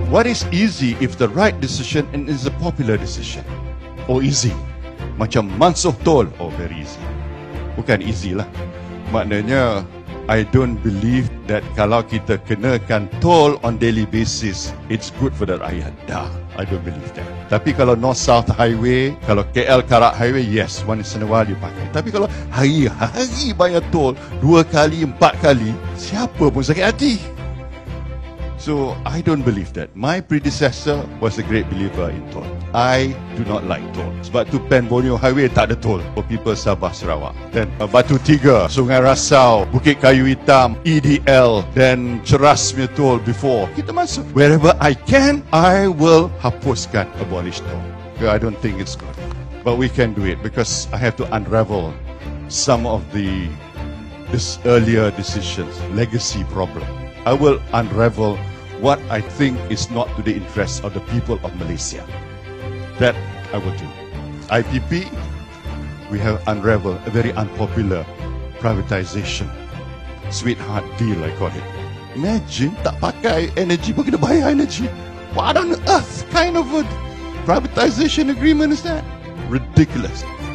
What is easy if the right decision and is a popular decision? Oh, easy. Macam mansuh tol. Oh, very easy. Bukan easy lah. Maknanya, I don't believe that kalau kita kenakan tol on daily basis, it's good for the rakyat. Dah, I don't believe that. Tapi kalau North-South Highway, kalau KL Karak Highway, yes, once in a while you pakai. Tapi kalau hari-hari bayar tol, 2 kali, 4 kali, siapa pun sakit hati. So, I don't believe that. My predecessor was a great believer in toll. I do not like toll. Sebab tu Pen Borneo Highway tak ada toll for people Sabah Sarawak. Then Batu Tiga, Sungai Rasau, Bukit Kayu Hitam, EDL, then Ceras punya toll before. Kita masuk. Wherever I can, I will hapuskan, abolish toll. I don't think it's good. But we can do it because I have to unravel some of this earlier decisions, legacy problem. I will unravel what I think is not to the interest of the people of Malaysia. That I will do. IPP, we have unraveled a very unpopular privatization. Sweetheart deal, I call it. Imagine, tak pakai energy pun kena bayar energy. What on earth kind of a privatization agreement is that? Ridiculous.